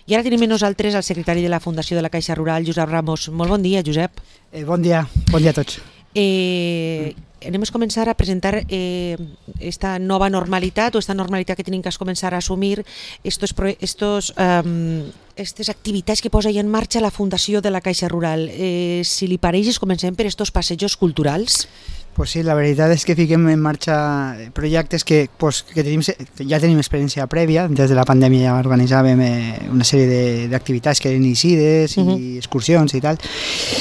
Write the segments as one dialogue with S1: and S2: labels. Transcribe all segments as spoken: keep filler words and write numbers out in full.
S1: I ara tenim amb nosaltres el secretari de la Fundació de la Caixa Rural, Josep Ramos. Molt bon dia, Josep.
S2: Eh, bon dia, bon dia a tots.
S1: Eh, anem a començar a presentar eh, esta nova normalitat o esta normalitat que tenim que començar a assumir estos, estos, um, estes activitats que posa ja en marxa la Fundació de la Caixa Rural. Eh, si li pareix, comencem per estos passejos culturals.
S2: Pues sí, la veritat és que fiquem en marxa projectes que, pues, que tenim, ja tenim experiència prèvia. Des de la pandèmia ja organitzàvem eh, una sèrie d'activitats que eren icides i uh-huh. excursions i tal,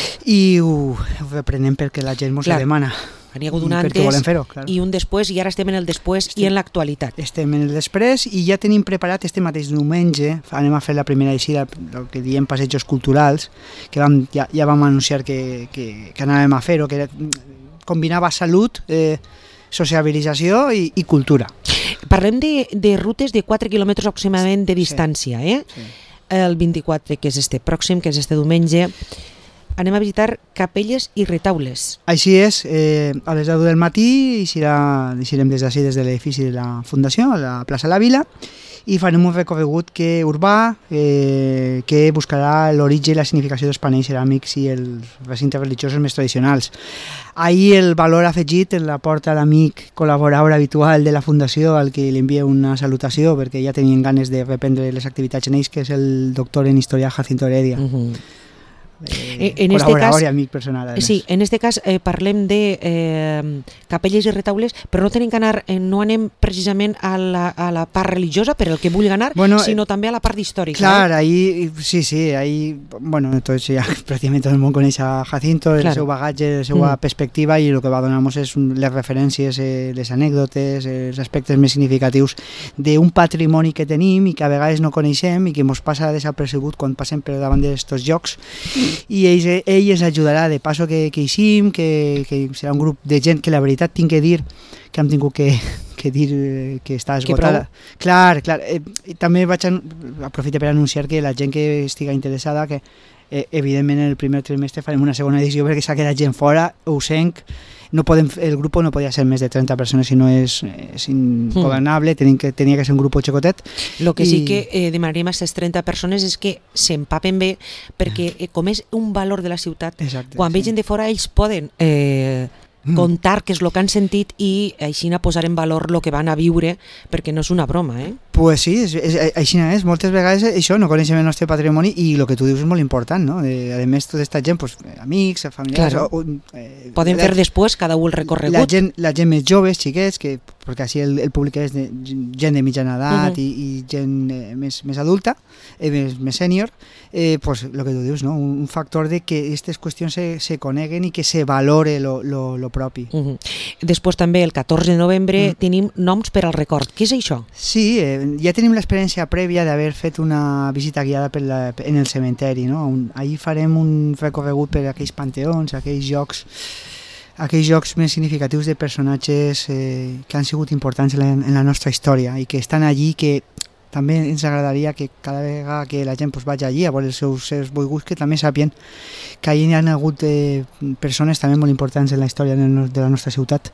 S2: i ho, ho aprenem perquè la gent mos ho demana.
S1: N'hi ha hagut un antes claro. i un després, i ara estem en el després estem, i en l'actualitat.
S2: Estem en el després i ja tenim preparat este mateix diumenge, anem a fer la primera eixida, el que diem passejos culturals, que vam, ja, ja vam anunciar que, que, que anàvem a fer-ho, que era, combinava salut, eh, sociabilització i, i cultura.
S1: Parlem de, de rutes de quatre quilòmetres aproximadament de distància, eh? Sí. El vint-i-quatre, que és este pròxim, que és este diumenge, anem a visitar capelles i retaules.
S2: Així és, eh, a les deu del matí eixirem des d'ací, des de l'edifici de la Fundació, a la plaça La Vila, i farem un recorregut que, urbà eh, que buscarà l'origen i la significació dels panells ceràmics i els recintes religiosos més tradicionals. Ahir el valor afegit en la porta l'amic col·laborador habitual de la Fundació, al que li envia una salutació perquè ja tenien ganes de reprendre les activitats en ells, que és el doctor en Història Jacinto Heredia. Uh-huh. Eh, en col·laborador este cas, i amic personal. Además.
S1: Sí, en este cas eh, parlem de eh, capelles i retaules, però no tenim que anar, eh, no anem precisament a la, a la part religiosa per el que vulgui anar, bueno, sinó eh, també a la part històrica.
S2: Clar,
S1: eh?
S2: ahí, sí, sí, ahí, bueno, tots ja pràcticament tot el món coneix a Jacinto, el claro. seu bagatge, la seva mm. perspectiva, i el que va donar-nos és les referències, eh, les anècdotes, eh, els aspectes més significatius d'un patrimoni que tenim i que a vegades no coneixem i que ens passa desapercebut quan passem per davant d'aquests llocs. I ell, ell ens ajudarà de passo que, que eixim, que, que serà un grup de gent que la veritat tinc que dir que hem tingut que, que dir que està esgotada. Clar, clar. Eh, també vaig aprofitar per anunciar que la gent que estiga interessada, que eh, evidentment en el primer trimestre farem una segona edició perquè s'ha quedat gent fora, ho senc. No podem, el grup no podia ser més de trenta persones si no és, és ingovernable, mm. que, tenia que ser un grup xicotet.
S1: El que I... sí que eh, demanaríem a aquestes trenta persones és que s'empapen bé, perquè eh, com és un valor de la ciutat, exacte, quan sí. vegin de fora ells poden eh, contar què és el que han sentit i així posar en valor el que van a viure, perquè no és una broma, eh?
S2: Pues sí, és, és, així és. Moltes vegades això, no coneixem el nostre patrimoni i el que tu dius és molt important, no? Eh, a més, tota aquesta gent, pues, amics, familiars...
S1: Claro.
S2: O, eh,
S1: Poden fer després cada un el recorregut.
S2: La gent, la gent més joves, xiquets, que, perquè així el, el públic és de, gent de mitjana edat uh-huh. i, i gent eh, més, més adulta, eh, més, més sènior, eh, pues, el que tu dius, no? Un, un factor de que aquestes qüestions se, se coneguen i que se valore lo, lo, lo propi.
S1: Uh-huh. Després també, el catorze de novembre, uh-huh. tenim noms per al record. Què és això?
S2: Sí, eh, ja tenim l'experiència prèvia d'haver fet una visita guiada per la, en el cementeri, no? Un, ahir farem un recorregut per aquells panteons, aquells llocs, aquells llocs més significatius de personatges eh, que han sigut importants en la, en la nostra història i que estan allí, que també ens agradaria que cada vegada que la gent pues, vagi allí a veure els seus, seus boiguts, que també sàpien que allí hi ha hagut eh, persones també molt importants en la història de la nostra ciutat.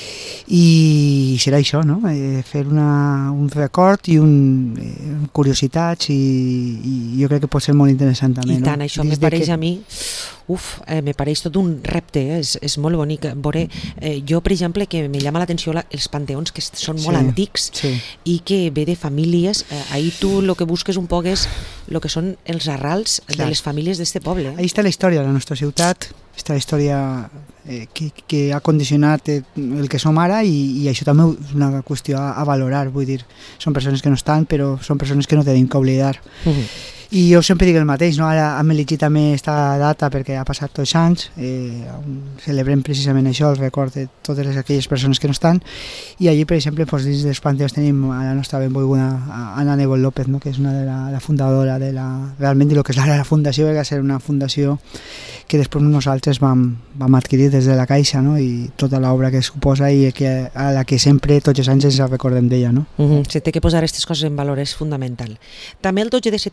S2: I serà això, no? Eh, fer una, un record i un, eh, curiositats i, i jo crec que pot ser molt interessant també.
S1: I tant,
S2: no?
S1: això me pareix que... a mi, uf, eh, me pareix tot un repte, eh? és, és molt bonic. Veure, eh, jo, per exemple, que me llama l'atenció la, els panteons que són molt sí, antics
S2: sí.
S1: i que ve de famílies, eh, ahir tu el que busques un poc és el que són els arrals Clar. de les famílies d'este poble. Eh?
S2: Ahí està la història de la nostra ciutat, està la història eh, que, que ha condicionat eh, el que som ara i, i això també és una qüestió a, a valorar, vull dir, són persones que no estan però són persones que no tenim que oblidar. Uh-huh. I jo sempre dic el mateix, no? Ara hem elegit també aquesta data perquè ha passat tots anys, eh, celebrem precisament això, el record de totes aquelles persones que no estan, i allí, per exemple, doncs, dins dels panteons tenim a la nostra benvolguda Anna Nebot López, no? Que és una de la, la fundadora de la, realment de lo que és ara la fundació, que va ser una fundació que després nosaltres vam, vam adquirir des de la Caixa, no? I tota l'obra que suposa i que, a la que sempre tots els anys ens recordem d'ella. No?
S1: Uh-huh. Se té que posar aquestes coses en valor, és fundamental. També el dotze de setembre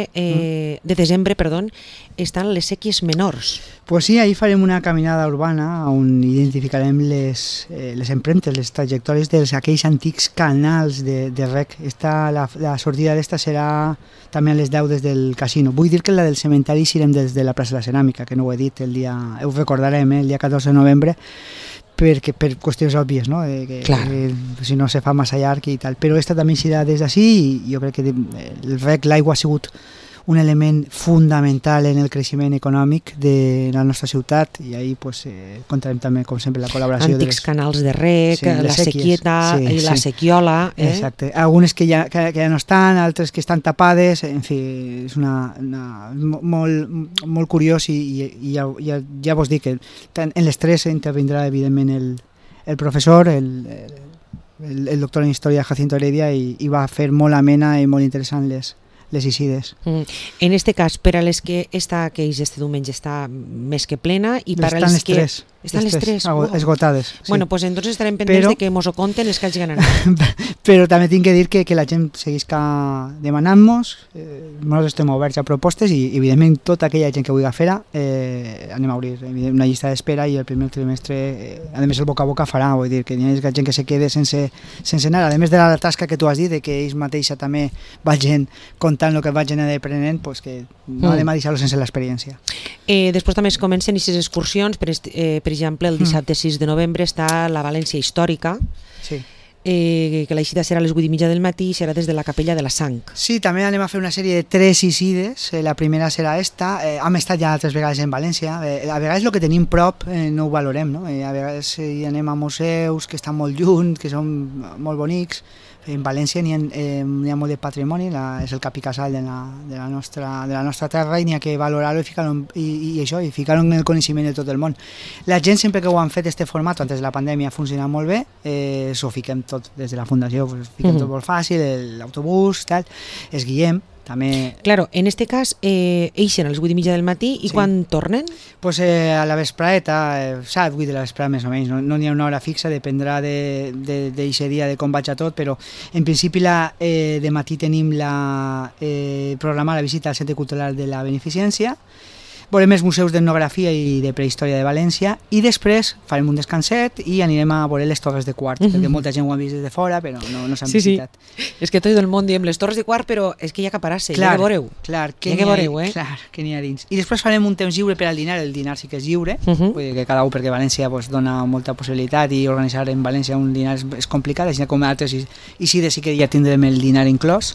S1: eh, de desembre, perdó, estan les sèquies menors.
S2: Pues sí, ahí farem una caminada urbana on identificarem les, eh, les empremtes, les trajectòries dels aquells antics canals de, de rec. Esta, la, la sortida d'esta serà també a les deu des del casino. Vull dir que la del cementeri serem des de la plaça de la Ceràmica, que no ho he dit, el dia, ho recordarem, eh, el dia catorze de novembre, perquè, per qüestions òbvies, no? Eh, que, que, si no se fa massa llarg i tal. Però esta també serà des d'ací i jo crec que el rec, l'aigua ha sigut un element fundamental en el creixement econòmic de la nostra ciutat i ahí pues, eh, comptarem també, com sempre, la col·laboració
S1: antics
S2: de les...
S1: canals de rec, sí, la sequieta sí, i la sí. sequiola. Eh?
S2: Exacte. Algunes que ja, que, que ja no estan, altres que estan tapades, en fi, és una, una, molt, molt curiós i, i, i ja, ja, ja vos dic que en les tres intervindrà evidentment el, el professor, el, el, el doctor en Història Jacinto Heredia i, i va fer molt amena i molt interessant les les Isides.
S1: Mm. En este cas, per a les que esta que és este diumenge està més que plena i per a les que...
S2: Tres.
S1: Estan les tres.
S2: Oh. Esgotades. Sí.
S1: Bueno, pues entonces estarem pendents però... de que mos ho conten els que hagi anat.
S2: Però també tinc que dir que, que la gent seguisca demanant-nos, eh, nosaltres estem oberts a propostes i evidentment tota aquella gent que vulgui fer eh, anem a obrir una llista d'espera i el primer trimestre, eh, a més el boca a boca farà, vull dir que hi ha gent que se quede sense, sense anar, a més de la tasca que tu has dit, de que ells mateixa també vagin contant el que vagin aprenent, pues que no mm. anem a deixar-lo sense l'experiència.
S1: Eh, després també es comencen aquestes excursions, per, eh, per exemple, el dissabte sis de novembre està la València Històrica,
S2: sí.
S1: eh, que l'eixida serà a les vuit i mitja del matí i serà des de la Capella de la Sang.
S2: Sí, també anem a fer una sèrie de tres Isides, eh, la primera serà esta, eh, hem estat ja altres vegades en València, eh, a vegades el que tenim prop eh, no ho valorem, no? Eh, a vegades eh, anem a museus que estan molt lluny, que són molt bonics. En València n'hi ha, eh, ha molt de patrimoni, la, és el cap i casal de la, de la, nostra, de la nostra terra i n'hi ha que valorar-ho i ficar-ho i, i això, i ficar-ho en el coneixement de tot el món. La gent sempre que ho han fet este format, antes de la pandèmia, ha funcionat molt bé, eh, s'ho fiquem tot des de la fundació, pues, fiquem mm-hmm. tot molt fàcil, l'autobús, tal, es guiem. També...
S1: Claro, en este cas, eh, eixen a les vuit i mitja del matí i sí. quan tornen?
S2: Pues eh, a la vespreta, eh, set, vuit de la vesprada més o menys, no, no n'hi ha una hora fixa, dependrà d'aquest de, de, dia de com vaig a tot, però en principi la, eh, de matí tenim la eh, programada la visita al Centre Cultural de la Beneficència, veurem els museus d'etnografia i de prehistòria de València i després farem un descanset i anirem a veure les Torres de Quart, mm-hmm. perquè molta gent ho ha vist des de fora però no, no s'han
S1: sí,
S2: visitat.
S1: Sí. És que tot el món diem les Torres de Quart però és que hi ha que parar-se, hi ha que veureu.
S2: Clar, que,
S1: que veureu, eh?
S2: Clar, que n'hi ha dins. I després farem un temps lliure per al dinar, el dinar sí que és lliure, mm-hmm. vull dir que cada un perquè València pues, dona molta possibilitat i organitzar en València un dinar és, és complicat, així com altres i, i sí, sí que ja tindrem el dinar inclòs.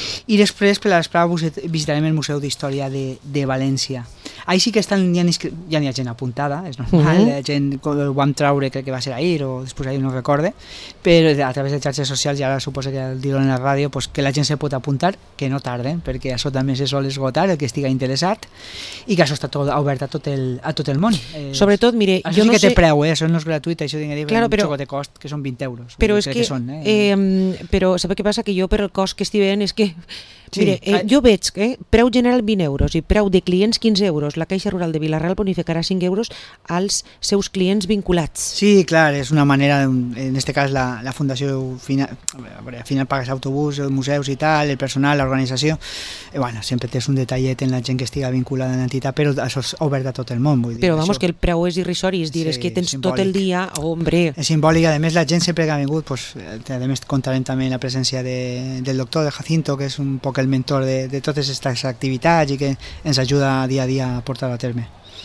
S2: I després per la vesprada visitarem el Museu d'Història de, de València. Ahí sí que estan, ja, ja n'hi ha gent apuntada, és normal, uh-huh. la gent ho vam traure, crec que va ser ahir o després ahir no recorde, però a través de xarxes socials, i ara suposo que el dir-ho en la ràdio, pues, que la gent se pot apuntar, que no tarden, perquè això també se sol esgotar, el que estigui interessat, i que això està tot, obert a tot el, a tot el món. Eh,
S1: Sobretot, mire,
S2: això
S1: jo
S2: sí
S1: no
S2: que té
S1: sé...
S2: preu, eh? Això no és gratuït, això tinc que dir, claro, però... un xoc de cost, que són vint euros.
S1: Però és que, que són, eh? Eh, però sabeu què passa? Que jo per el cost que estic veient és que sí, mire, eh, jo veig que eh, preu general vint euros i preu de clients quinze euros. La Caixa Rural de Vila-real bonificarà cinc euros als seus clients vinculats.
S2: Sí, clar, és una manera, en este cas la, la Fundació final, al final pagues autobús, els museus i tal, el personal, l'organització, eh, bueno, sempre tens un detallet en la gent que estiga vinculada a l'entitat, però això és obert a tot el món. Vull dir,
S1: però vamos,
S2: això...
S1: que el preu és irrisori, és dir, sí, és que tens simbòlic. Tot el dia, oh, hombre.
S2: És simbòlic, a més la gent sempre que ha vingut, pues, a més contarem també la presència de, del doctor de Jacinto, que és un poc el mentor de, de totes aquestes activitats i que ens ajuda dia a dia a portar-ho a terme.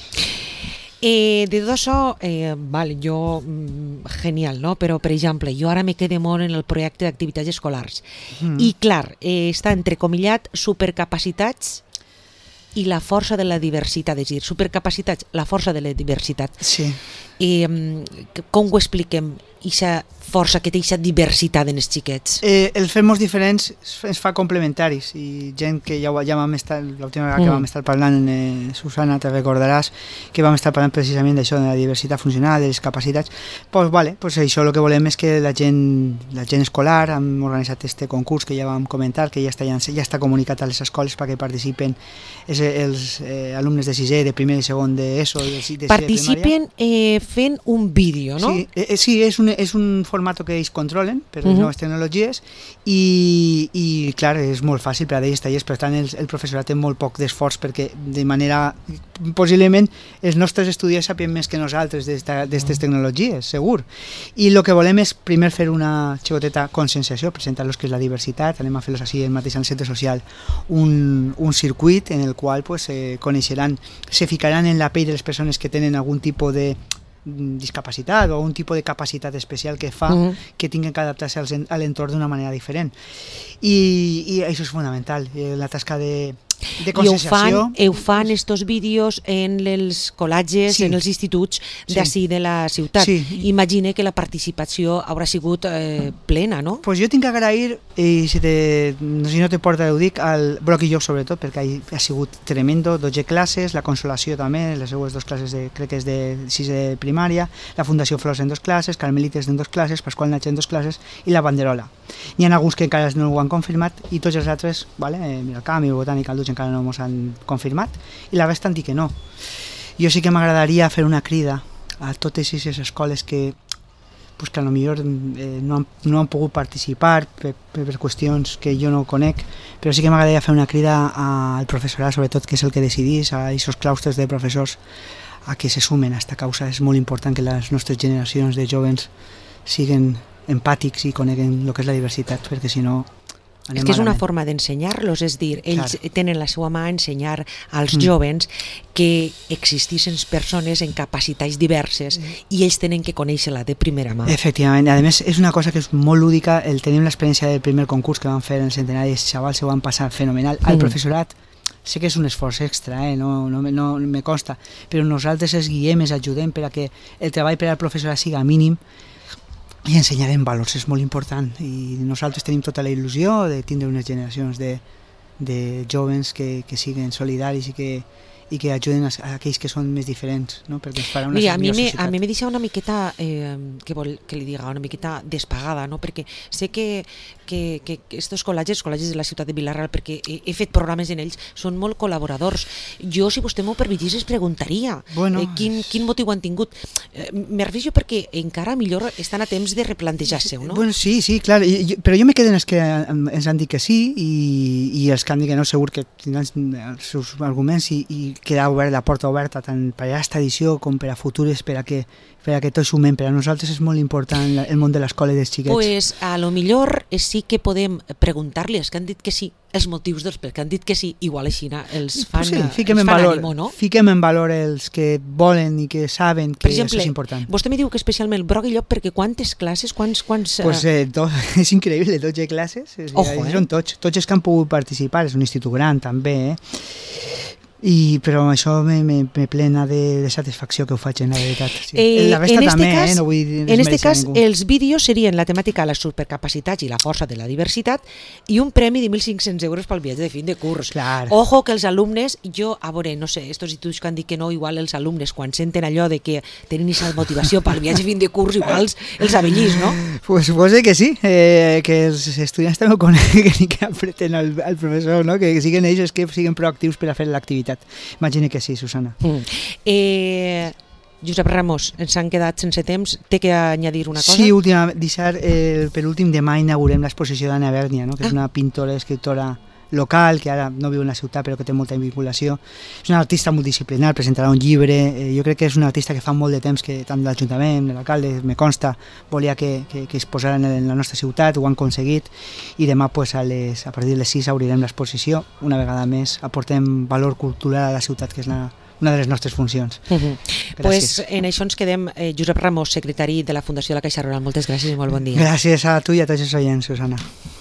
S1: Eh, de tot això, eh, val, jo, genial, no? Però, per exemple, jo ara me quedé molt en el projecte d'activitats escolars. Mm. I, clar, eh, està entrecomillat supercapacitats i la força de la diversitat, és a dir, supercapacitats, la força de la diversitat.
S2: Sí.
S1: Eh, com ho expliquem? Ixa força que té aquesta diversitat en els xiquets.
S2: Eh, el fer-nos diferents ens fa complementaris i gent que ja, ja vam estar, l'última vegada mm. que vam estar parlant, eh, Susana, te recordaràs que vam estar parlant precisament d'això, de la diversitat funcional, de les capacitats. Pues, vale, pues això el que volem és que la gent, la gent escolar, hem organitzat este concurs que ja vam comentar, que ja està, ja, ja està comunicat a les escoles perquè participen els, els eh, alumnes de sisè, de primer i segon d'ESO. De, de
S1: participen eh, fent un vídeo, no?
S2: Sí, eh, sí és, un, és un format que ells controlen per les uh -huh. noves tecnologies i, i clar, és molt fàcil per a ells tallers, per tant el, el professorat té molt poc d'esforç perquè de manera, possiblement els nostres estudiants sapien més que nosaltres d'aquestes tecnologies, segur. I el que volem és primer fer una xicoteta conscienciació, presentar-los que és la diversitat, anem a fer-los així el mateix al centre social, un, un circuit en el qual pues, eh, coneixeran, se ficaran en la pell de les persones que tenen algun tipus de discapacitat o un tipus de capacitat especial que fa uh-huh. que tinguin que adaptar-se a l'entorn d'una manera diferent. I, i això és fonamental, la tasca de, de conscienciació.
S1: I ho fan, estos vídeos en els col·legis, sí. en els instituts d'ací sí. de la ciutat. Sí. Imagine que la participació haurà sigut eh, plena, no?
S2: Pues jo tinc que agrair, i si, te, si no te porta ho dic, al Broc i jo sobretot, perquè ha sigut tremendo, dotze classes, la Consolació també, les seues dues classes, de, crec que és de sis de primària, la Fundació Flors en dues classes, Carmelites en dues classes, Pasqual Natge en dues classes i la Banderola. N'hi ha alguns que encara no ho han confirmat i tots els altres, vale, el Camp i el Botànic, el Duig encara no ens han confirmat i la resta han dit que no. Jo sí que m'agradaria fer una crida a totes aquestes escoles que pues que potser eh, no, han, no han pogut participar per, per qüestions que jo no conec, però sí que m'agradaria fer una crida al professorat, sobretot, que és el que decidís, a aquests claustres de professors, a que se sumen a aquesta causa. És molt important que les nostres generacions de joves siguin empàtics i coneguen el que és la diversitat, perquè si no
S1: és que és una forma d'ensenyar-los, és dir, ells claro. tenen la seva mà a ensenyar als mm. jovens que existeixen persones en capacitats diverses mm. i ells tenen que conèixer-la de primera mà.
S2: Efectivament, a més és una cosa que és molt lúdica, el tenim l'experiència del primer concurs que van fer en el centenari, els xavals se ho van passar fenomenal, al mm. professorat sé que és un esforç extra, eh? no, no, no me costa, però nosaltres els guiem, els ajudem per a que el treball per al professorat siga mínim i ensenyarem valors, és molt important i nosaltres tenim tota la il·lusió de tindre unes generacions de, de jovens que, que siguen solidaris i que, i que ajuden a, a aquells que són més diferents, no? Perquè ens farà una
S1: Mira, a mi me,
S2: societat.
S1: a mi me deixa una miqueta eh, que vol que li diga una miqueta despagada, no? Perquè sé que que, que estos col·legis, col·legis de la ciutat de Vila-real, perquè he, he fet programes en ells, són molt col·laboradors. Jo, si vostè m'ho permetís, es preguntaria bueno, eh, quin, quin motiu han tingut. Eh, me refereixo perquè encara millor estan a temps de replantejar-se-ho, no?
S2: Bueno, sí, sí, clar, I, jo, però jo me quedo en els que ens han dit que sí i, i els que han dit que no, segur que tindran els seus arguments i, i queda obert, la porta oberta tant per a aquesta edició com per a futures, per a que per a que tots sumem. Per a nosaltres és molt important el món de l'escola i dels xiquets.
S1: Pues a lo millor sí que podem preguntar-li als que han dit que sí els motius dels que han dit que sí, igual així els fan,
S2: pues sí,
S1: fiquem, els fan
S2: valor,
S1: ànimo, no?
S2: Fiquem en valor els que volen i que saben que per exemple, això és important.
S1: Vostè me diu que especialment el Broc i Llop, perquè quantes classes, quants... quants
S2: pues, eh, do, és increïble, dotze classes,
S1: Ojo, eh?
S2: són tots, tots els que han pogut participar, és un institut gran també, eh? I, però això me, me, me plena de, de satisfacció que ho faig en la veritat. Sí.
S1: Eh,
S2: la resta
S1: en
S2: també,
S1: cas,
S2: eh? No vull dir
S1: en aquest cas, els vídeos serien la temàtica de les supercapacitats i la força de la diversitat i un premi de mil cinc-cents euros pel viatge de fin de curs.
S2: Clar.
S1: Ojo que els alumnes, jo, a veure, no sé, estos instituts que han dit que no, igual els alumnes, quan senten allò de que tenen aquesta motivació pel viatge de fin de curs, igual els, els avellís, no?
S2: Pues suposo que sí, eh, que els estudiants també ho coneguen i que apreten al, al professor, no? Que siguin ells que siguin proactius per a fer l'activitat. Imagina que sí, Susana.
S1: Mm. Eh, Josep Ramos, ens han quedat sense temps. Té que añadir una cosa?
S2: Sí, última, deixar, eh, per últim, demà inaugurem l'exposició d'Anna Bèrnia, no? Que ah. és una pintora i escriptora local, que ara no viu en la ciutat però que té molta vinculació. És una artista multidisciplinar, presentarà un llibre, eh, jo crec que és una artista que fa molt de temps que tant l'Ajuntament, l'alcalde, me consta, volia que, que, que es posara en la nostra ciutat, ho han aconseguit i demà pues, a, les, a partir de les sis obrirem l'exposició. Una vegada més aportem valor cultural a la ciutat, que és la, una de les nostres funcions.
S1: Uh -huh. Pues en això ens quedem. eh, Josep Ramos, secretari de la Fundació de la Caixa Rural, moltes gràcies i molt bon dia.
S2: Gràcies a tu i a tots els oients, Susana.